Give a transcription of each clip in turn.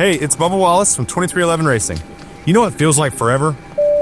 Hey, it's Bubba Wallace from 2311 Racing. You know what feels like forever?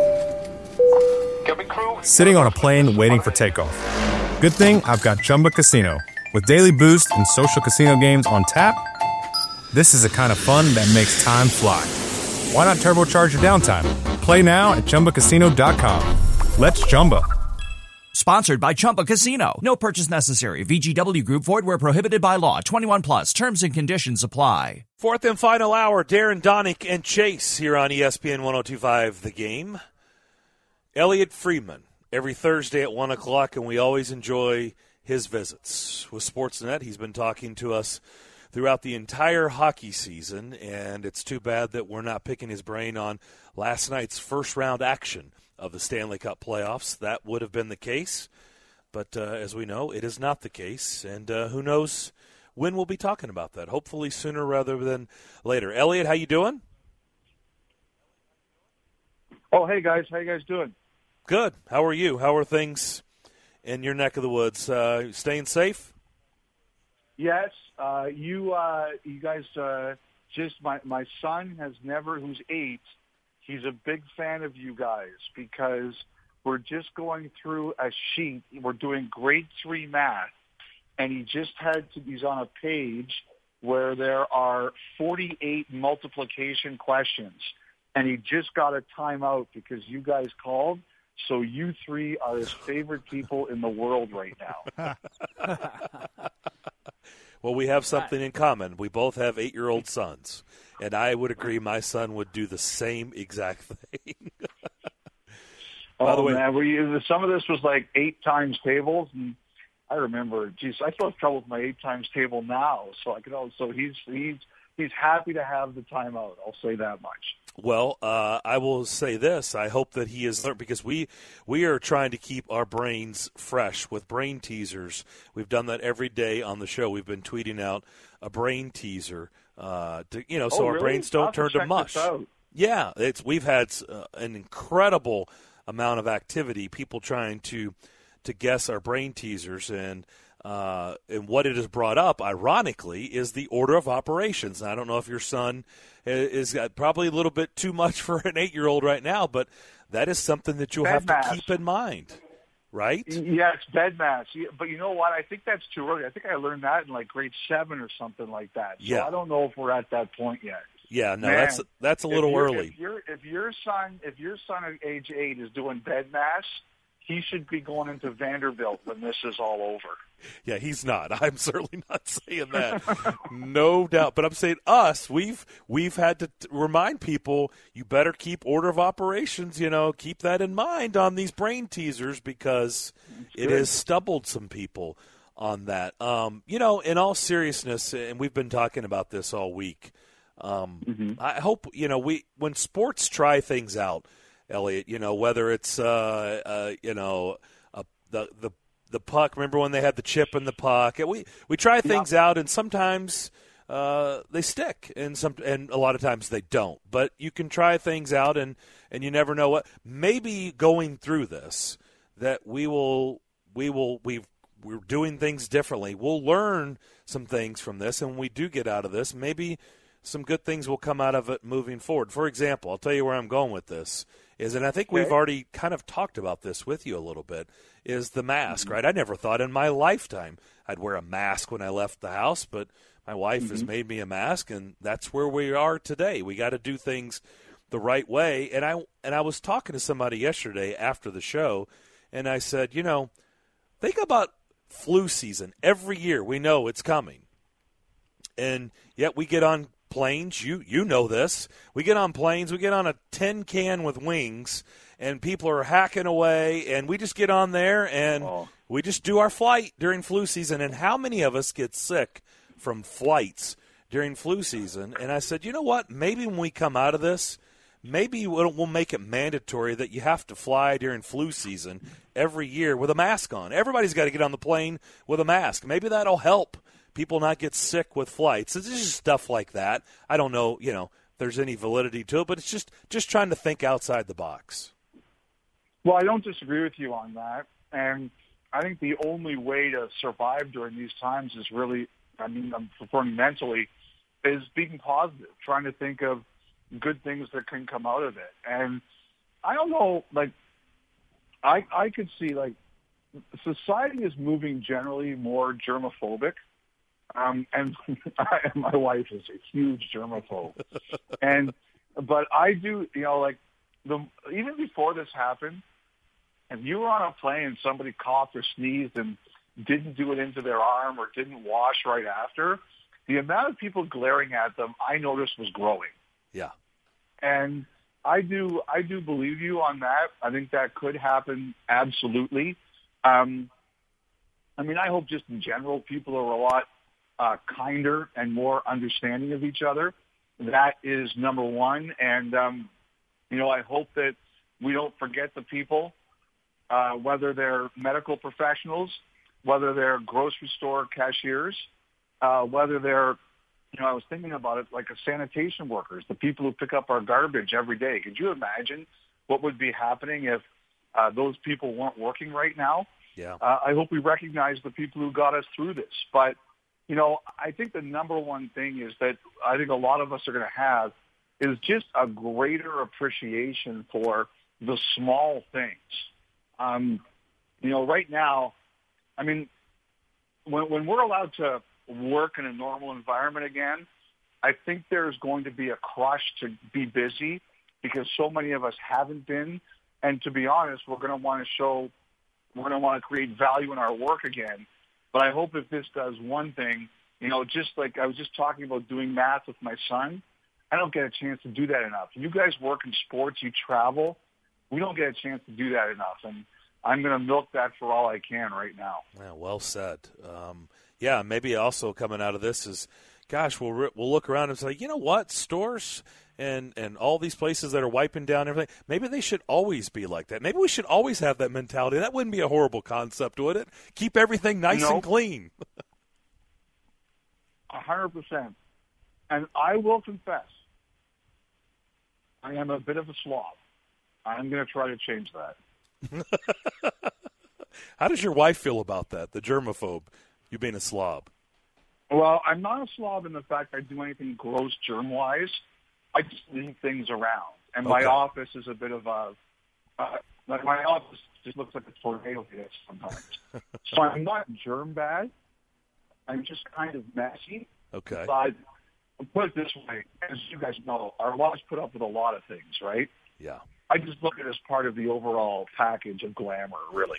Sitting on a plane waiting for takeoff. Good thing I've got Chumba Casino. With daily boost and social casino games on tap, this is the kind of fun that makes time fly. Why not turbocharge your downtime? Play now at ChumbaCasino.com. Let's Chumba. Sponsored by Chumba Casino. No purchase necessary. VGW Group. Void where prohibited by law. 21 plus. Terms and conditions apply. Fourth and final hour. Darren Donick and Chase here on ESPN 102.5 The Game. Elliot Friedman every Thursday at 1 o'clock, and we always enjoy his visits with Sportsnet. He's been talking to us throughout the entire hockey season, and it's too bad that we're not picking his brain on last night's first-round action of the Stanley Cup playoffs. That would have been the case, but as we know, it is not the case, and who knows when we'll be talking about that. Hopefully sooner rather than later. Elliot, how you doing? Oh, hey, guys. How you guys doing? Good. How are you? How are things in your neck of the woods? Staying safe? Yes. You guys, just my son has never, who's 8, he's a big fan of you guys because we're just going through a sheet. We're doing grade 3 math, and he's on a page where there are 48 multiplication questions, and he just got a timeout because you guys called. So you 3 are his favorite people in the world right now. Well, we have something in common. We both have 8-year-old sons, and I would agree my son would do the same exact thing. By the way, man, some of this was like 8 times tables, and I remember, geez, I still have trouble with my 8 times table now. So I could also, he's happy to have the timeout. I'll say that much. Well, I will say this. I hope that he is learned because we are trying to keep our brains fresh with brain teasers. We've done that every day on the show. We've been tweeting out a brain teaser, so our brains don't turn to mush. Yeah, we've had an incredible amount of activity, people trying to guess our brain teasers, and what it has brought up, ironically, is the order of operations. And I don't know if your son is probably a little bit too much for an 8-year-old right now, but that is something that you'll have to keep in mind, right? Yeah, it's bed mass. But you know what? I think that's too early. I think I learned that in like grade 7 or something like that. So yeah. I don't know if we're at that point yet. Yeah, no, man, that's a little early. If your son at age 8 is doing bed mass, he should be going into Vanderbilt when this is all over. Yeah, he's not. I'm certainly not saying that. No doubt. But I'm saying us, we've had to remind people, you better keep order of operations, keep that in mind on these brain teasers because it has stumbled some people on that. In all seriousness, and we've been talking about this all week, I hope, when sports try things out, Elliot, whether it's the puck. Remember when they had the chip in the puck? We try things out, and sometimes they stick, and a lot of times they don't. But you can try things out, and you never know what. Maybe going through this, that we're doing things differently. We'll learn some things from this, and when we do get out of this, maybe some good things will come out of it moving forward. For example, I'll tell you where I'm going with this. And I think we've already kind of talked about this with you a little bit, is the mask, right? I never thought in my lifetime I'd wear a mask when I left the house, but my wife has made me a mask, and that's where we are today. We got to do things the right way. And I was talking to somebody yesterday after the show, and I said, think about flu season. Every year we know it's coming. And yet we get on planes, you know this. We get on planes, we get on a tin can with wings, and people are hacking away, and we just get on there, and we just do our flight during flu season. And how many of us get sick from flights during flu season? And I said, you know what? Maybe when we come out of this, maybe we'll make it mandatory that you have to fly during flu season every year with a mask on. Everybody's got to get on the plane with a mask. Maybe that'll help people not get sick with flights. It's just stuff like that. I don't know, if there's any validity to it, but it's just trying to think outside the box. Well, I don't disagree with you on that. And I think the only way to survive during these times is really, I'm referring mentally, is being positive, trying to think of good things that can come out of it. And I don't know, like, I could see, like, society is moving generally more germophobic. And my wife is a huge germaphobe. But I do, like, even before this happened, if you were on a plane and somebody coughed or sneezed and didn't do it into their arm or didn't wash right after, the amount of people glaring at them, I noticed, was growing. Yeah. And I do believe you on that. I think that could happen, absolutely. I mean, I hope just in general people are a lot kinder and more understanding of each other. That is number one. And, I hope that we don't forget the people, whether they're medical professionals, whether they're grocery store cashiers, whether they're, I was thinking about it, like sanitation workers, the people who pick up our garbage every day. Could you imagine what would be happening if those people weren't working right now? Yeah. I hope we recognize the people who got us through this. But, I think the number one thing is that I think a lot of us are going to have is just a greater appreciation for the small things. Right now, I mean, when we're allowed to work in a normal environment again, I think there's going to be a crush to be busy because so many of us haven't been. And to be honest, we're going to want to create value in our work again. But I hope if this does one thing, just like I was just talking about doing math with my son, I don't get a chance to do that enough. You guys work in sports, you travel. We don't get a chance to do that enough. And I'm going to milk that for all I can right now. Yeah, well said. Maybe also coming out of this is, gosh, we'll look around and say, you know what, stores and all these places that are wiping down everything, maybe they should always be like that. Maybe we should always have that mentality. That wouldn't be a horrible concept, would it? Keep everything nice and clean. 100%. And I will confess, I am a bit of a slob. I'm going to try to change that. How does your wife feel about that, the germaphobe, you being a slob? Well, I'm not a slob in the fact I do anything gross germ-wise. I just leave things around. And my office is a bit of a my office just looks like a tornado hit sometimes. So I'm not germ bad. I'm just kind of messy. Okay. But put it this way, as you guys know, our laws put up with a lot of things, right? Yeah. I just look at it as part of the overall package of glamour, really.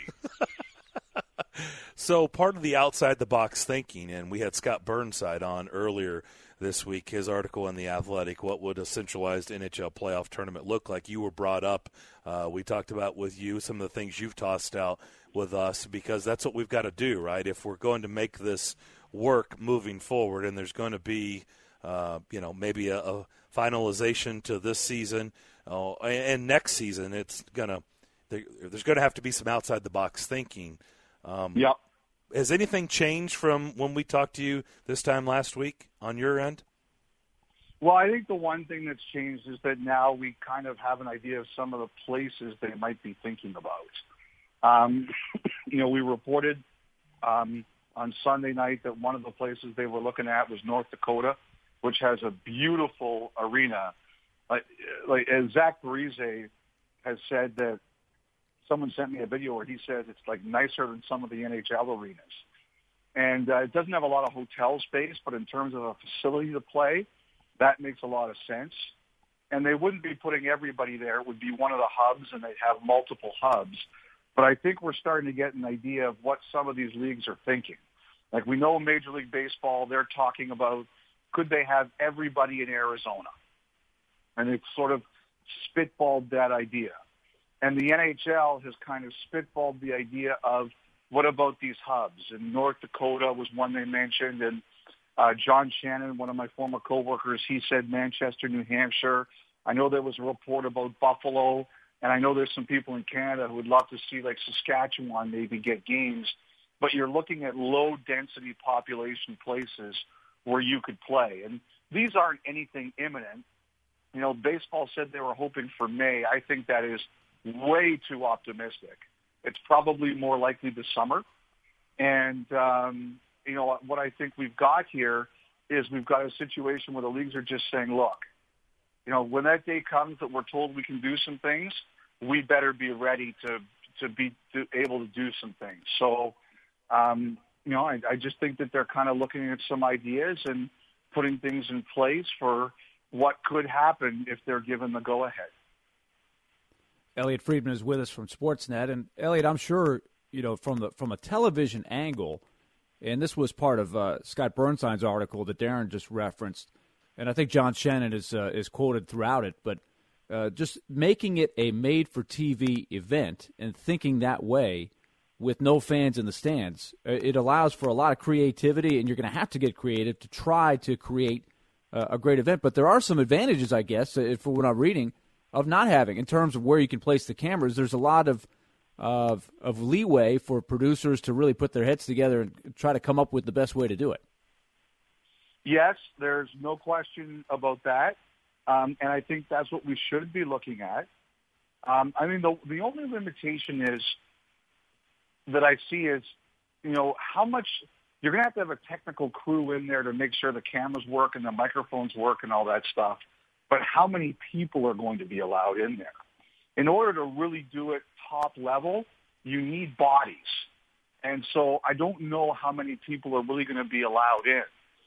So part of the outside-the-box thinking, and we had Scott Burnside on earlier this week, his article in The Athletic, what would a centralized NHL playoff tournament look like? You were brought up. We talked about with you some of the things you've tossed out with us because that's what we've got to do, right? If we're going to make this work moving forward and there's going to be, maybe a finalization to this season and next season, there's going to have to be some outside-the-box thinking. Yep. Has anything changed from when we talked to you this time last week on your end? Well, I think the one thing that's changed is that now we kind of have an idea of some of the places they might be thinking about. We reported on Sunday night that one of the places they were looking at was North Dakota, which has a beautiful arena. Like as Zach Parise has said that someone sent me a video where he says it's like nicer than some of the NHL arenas. And it doesn't have a lot of hotel space, but in terms of a facility to play, that makes a lot of sense. And they wouldn't be putting everybody there. It would be one of the hubs, and they'd have multiple hubs. But I think we're starting to get an idea of what some of these leagues are thinking. Like we know Major League Baseball, they're talking about could they have everybody in Arizona? And they've sort of spitballed that idea. And the NHL has kind of spitballed the idea of what about these hubs? And North Dakota was one they mentioned. And John Shannon, one of my former coworkers, he said Manchester, New Hampshire. I know there was a report about Buffalo. And I know there's some people in Canada who would love to see like Saskatchewan maybe get games. But you're looking at low-density population places where you could play. And these aren't anything imminent. Baseball said they were hoping for May. I think that is way too optimistic. It's probably more likely this summer. And, what I think we've got here is we've got a situation where the leagues are just saying, look, when that day comes that we're told we can do some things, we better be ready to be able to do some things. So, I just think that they're kind of looking at some ideas and putting things in place for what could happen if they're given the go-ahead. Elliot Friedman is with us from Sportsnet. And, Elliot, I'm sure, from a television angle, and this was part of Scott Bernstein's article that Darren just referenced, and I think John Shannon is quoted throughout it, but just making it a made-for-TV event and thinking that way with no fans in the stands, it allows for a lot of creativity, and you're going to have to get creative to try to create a great event. But there are some advantages, I guess, for what I'm reading, of not having, in terms of where you can place the cameras. There's a lot of leeway for producers to really put their heads together and try to come up with the best way to do it. Yes, there's no question about that. And I think that's what we should be looking at. The only limitation is that I see is, how much you're going to have a technical crew in there to make sure the cameras work and the microphones work and all that stuff. But how many people are going to be allowed in there? In order to really do it top level, you need bodies. And so I don't know how many people are really going to be allowed in.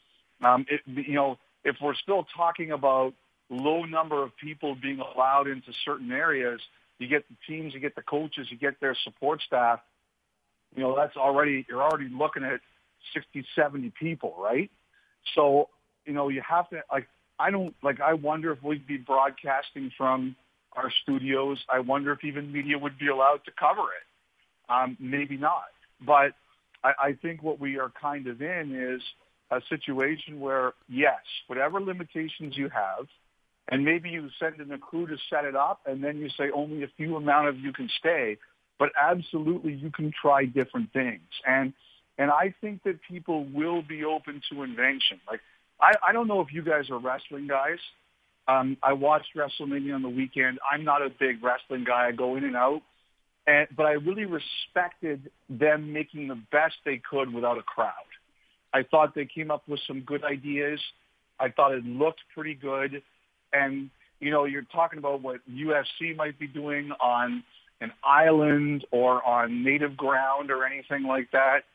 If we're still talking about low number of people being allowed into certain areas, you get the teams, you get the coaches, you get their support staff, you're already looking at 60, 70 people, right? So, you have to, I wonder if we'd be broadcasting from our studios. I wonder if even media would be allowed to cover it. Maybe not. But I think what we are kind of in is a situation where, yes, whatever limitations you have, and maybe you send in a crew to set it up, and then you say only a few amount of you can stay, but absolutely you can try different things. And I think that people will be open to invention. I don't know if you guys are wrestling guys. I watched WrestleMania on the weekend. I'm not a big wrestling guy. I go in and out. But I really respected them making the best they could without a crowd. I thought they came up with some good ideas. I thought it looked pretty good. And, you're talking about what UFC might be doing on an island or on native ground or anything like that.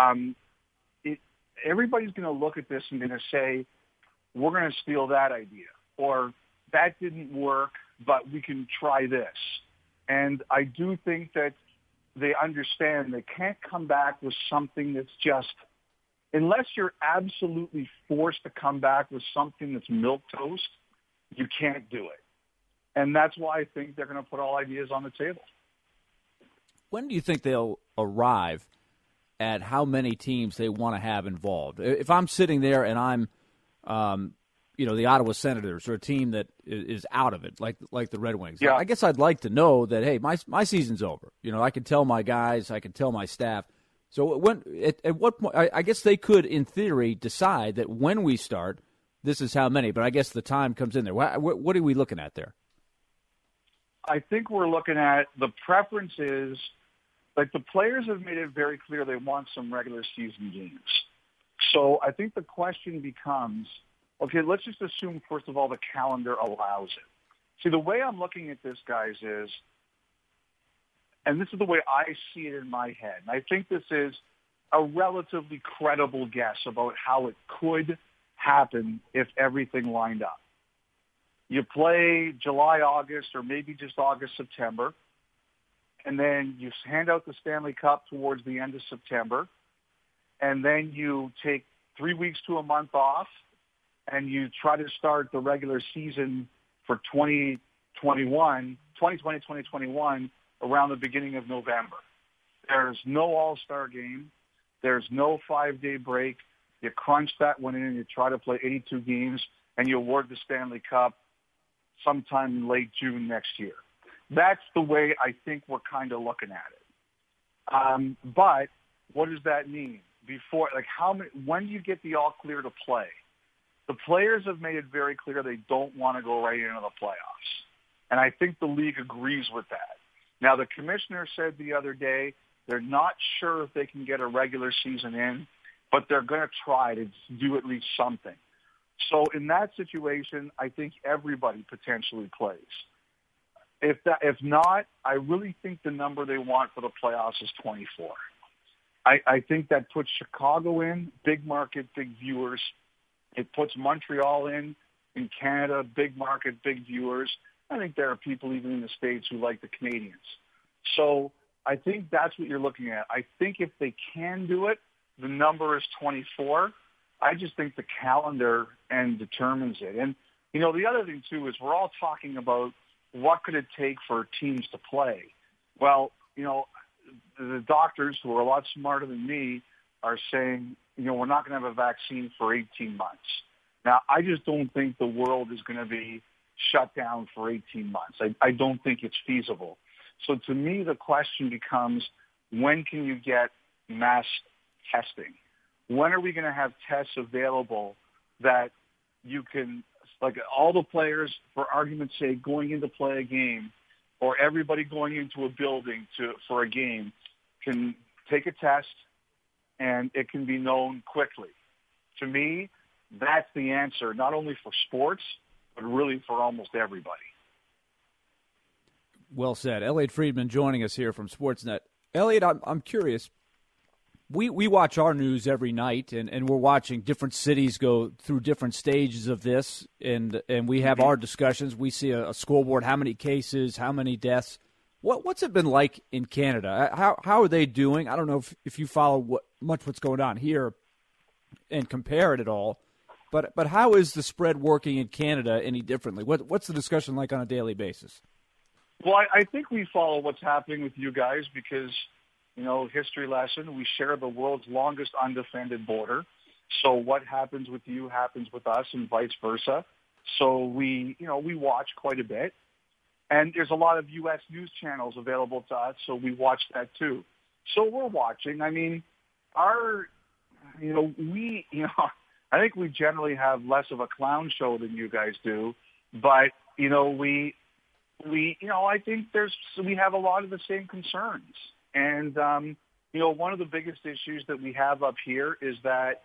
Everybody's going to look at this and going to say, we're going to steal that idea, or that didn't work, but we can try this. And I do think that they understand they can't come back with something that's just, unless you're absolutely forced to come back with something that's milquetoast, you can't do it. And that's why I think they're going to put all ideas on the table. When do you think they'll arrive at how many teams they want to have involved? If I'm sitting there and I'm, the Ottawa Senators, or a team that is out of it, like the Red Wings, yeah. I guess I'd like to know that, hey, my season's over. I can tell my guys, I can tell my staff. So at what point, I guess they could, in theory, decide that when we start, this is how many. But I guess the time comes in there. What are we looking at there? I think we're looking at the preferences. The players have made it very clear they want some regular season games. So I think the question becomes, okay, let's just assume, first of all, the calendar allows it. See, the way I'm looking at this, guys, is, and this is the way I see it in my head, and I think this is a relatively credible guess about how it could happen if everything lined up. You play July, August, or maybe just August, September, and then you hand out the Stanley Cup towards the end of September, and then you take 3 weeks to a month off, and you try to start the regular season for 2020-2021 around the beginning of November. There's no All-Star game. There's no 5-day break. You crunch that one in and you try to play 82 games, and you award the Stanley Cup sometime in late June next year. That's the way I think we're kind of looking at it. But what does that mean? When do you get the all clear to play? The players have made it very clear they don't want to go right into the playoffs. And I think the league agrees with that. Now, the commissioner said the other day they're not sure if they can get a regular season in. but they're going to try to do at least something. So in that situation, I think everybody potentially plays. If not, I really think the number they want for the playoffs is 24. I think that puts Chicago in, big market, big viewers. It puts Montreal in Canada, big market, big viewers. I think there are people even in the States who like the Canadians. So I think that's what you're looking at. I think if they can do it, the number is 24. I just think the calendar determines it. And, the other thing, too, is we're all talking about what could it take for teams to play. Well, the doctors, who are a lot smarter than me, are saying, we're not going to have a vaccine for 18 months. Now, I just don't think the world is going to be shut down for 18 months. I don't think it's feasible. So to me, the question becomes, when can you get mass testing? When are we going to have tests available that you can, like all the players, for argument's sake, going in to play a game, or everybody going into a building for a game, can take a test and it can be known quickly? To me, that's the answer, not only for sports, but really for almost everybody. Well said. Elliot Friedman joining us here from Sportsnet. Elliot, I'm curious. We watch our news every night, and we're watching different cities go through different stages of this, and we have our discussions. We see a scoreboard, how many cases, how many deaths. What's it been like in Canada? How are they doing? I don't know if you follow what's going on here and compare it at all, but how is the spread working in Canada any differently? What's the discussion like on a daily basis? Well, I think we follow what's happening with you guys because, history lesson, we share the world's longest undefended border. So what happens with you happens with us and vice versa. So we watch quite a bit. And there's a lot of U.S. news channels available to us, so we watch that too. So we're watching. I mean, I think we generally have less of a clown show than you guys do, but, I think we have a lot of the same concerns. And, one of the biggest issues that we have up here is that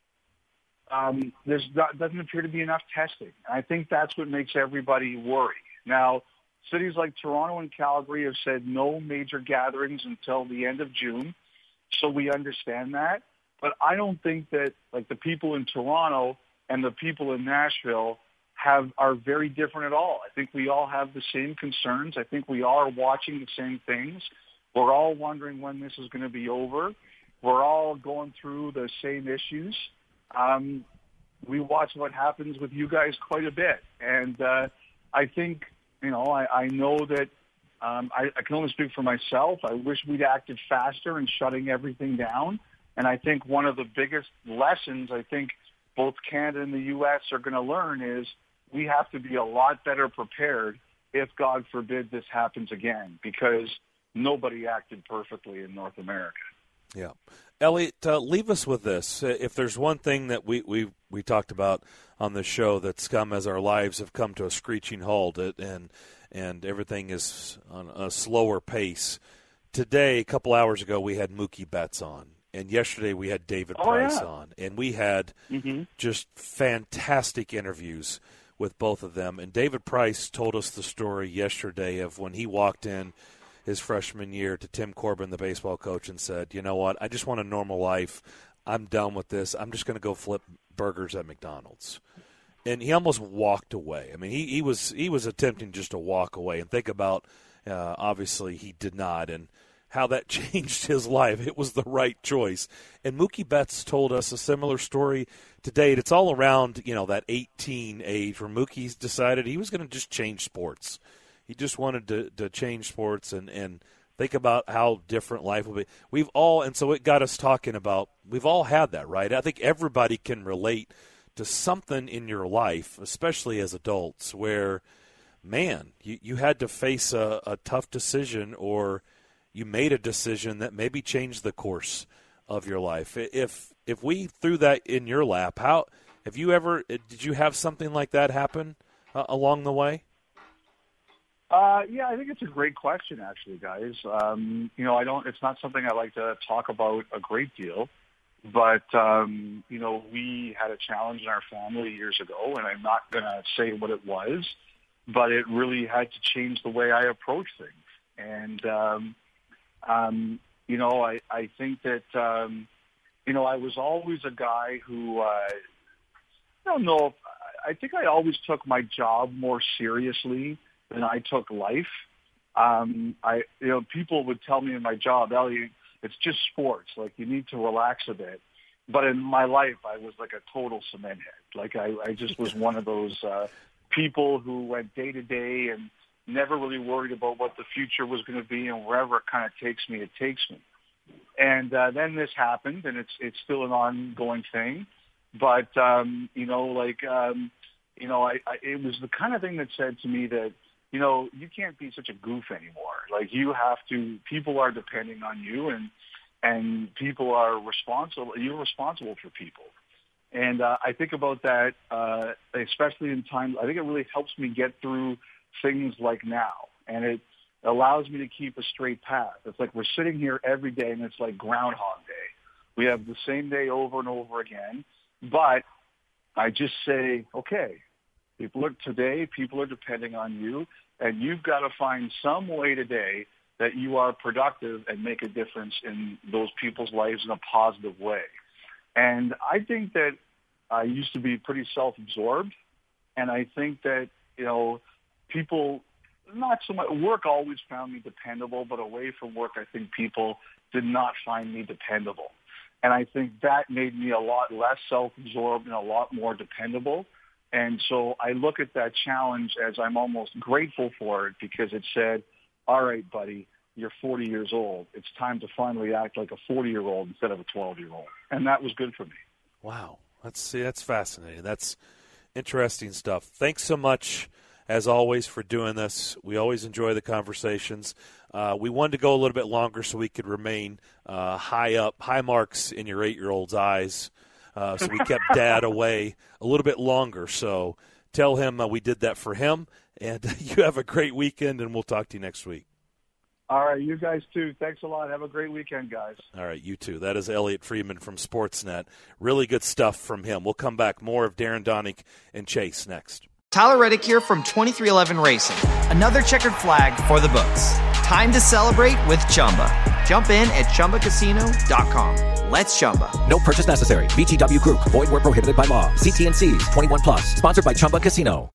doesn't appear to be enough testing. I think that's what makes everybody worry. Now, cities like Toronto and Calgary have said no major gatherings until the end of June, so we understand that. But I don't think that, like, the people in Toronto and the people in Nashville are very different at all. I think we all have the same concerns. I think we all are watching the same things. We're all wondering when this is going to be over. We're all going through the same issues. We watch what happens with you guys quite a bit. And I think, I know that I can only speak for myself. I wish we'd acted faster in shutting everything down. And I think one of the biggest lessons I think both Canada and the U.S. are going to learn is we have to be a lot better prepared if, God forbid, this happens again, because nobody acted perfectly in North America. Yeah. Elliot, leave us with this. If there's one thing that we talked about on the show that's come as our lives have come to a screeching halt and everything is on a slower pace, today, a couple hours ago, we had Mookie Betts on. And yesterday we had David Price on. And we had just fantastic interviews with both of them. And David Price told us the story yesterday of when he walked in his freshman year to Tim Corbin, the baseball coach, and said, you know what, I just want a normal life. I'm done with this. I'm just going to go flip burgers at McDonald's. And he almost walked away. I mean, he was attempting just to walk away. And think about, obviously, he did not. And how that changed his life. It was the right choice. And Mookie Betts told us a similar story today. It's all around, that 18 age where Mookie's decided he was going to just change sports. He just wanted to change sports and think about how different life will be. And so it got us talking about, we've all had that, right? I think everybody can relate to something in your life, especially as adults, where, man, you had to face a tough decision, or you made a decision that maybe changed the course of your life. If we threw that in your lap, did you have something like that happen along the way? Yeah, I think it's a great question, actually, guys. It's not something I like to talk about a great deal. But, we had a challenge in our family years ago, and I'm not going to say what it was, but it really had to change the way I approach things. And, I think that, I was always a guy who, I think I always took my job more seriously than I took life. People would tell me in my job, Elliot, it's just sports. Like, you need to relax a bit. But in my life, I was like a total cement head. Like, I just was one of those people who went day to day and never really worried about what the future was going to be, and wherever it kind of takes me, it takes me. And then this happened, and it's still an ongoing thing. But, it was the kind of thing that said to me that, you can't be such a goof anymore. Like, people are depending on you, and people are responsible. You're responsible for people. And I think about that, especially in times. I think it really helps me get through things like now. And it allows me to keep a straight path. It's like we're sitting here every day, and it's like Groundhog Day. We have the same day over and over again. But I just say, okay, people are depending on you, and you've got to find some way today that you are productive and make a difference in those people's lives in a positive way. And I think that I used to be pretty self-absorbed, and I think that, people, not so much, work always found me dependable, but away from work, I think people did not find me dependable. And I think that made me a lot less self-absorbed and a lot more dependable. And so I look at that challenge as I'm almost grateful for it, because it said, all right, buddy, you're 40 years old. It's time to finally act like a 40-year-old instead of a 12-year-old. And that was good for me. Wow. That's fascinating. That's interesting stuff. Thanks so much, as always, for doing this. We always enjoy the conversations. We wanted to go a little bit longer so we could remain high marks in your 8-year-old's eyes. So we kept Dad away a little bit longer. So tell him we did that for him. And you have a great weekend, and we'll talk to you next week. All right, you guys too. Thanks a lot. Have a great weekend, guys. All right, you too. That is Elliot Friedman from Sportsnet. Really good stuff from him. We'll come back. More of Darren Donick and Chase next. Tyler Reddick here from 2311 Racing. Another checkered flag for the books. Time to celebrate with Chumba. Jump in at ChumbaCasino.com. Let's Chumba. No purchase necessary. VGW Group. Void where prohibited by law. See T&Cs. 21+. Sponsored by Chumba Casino.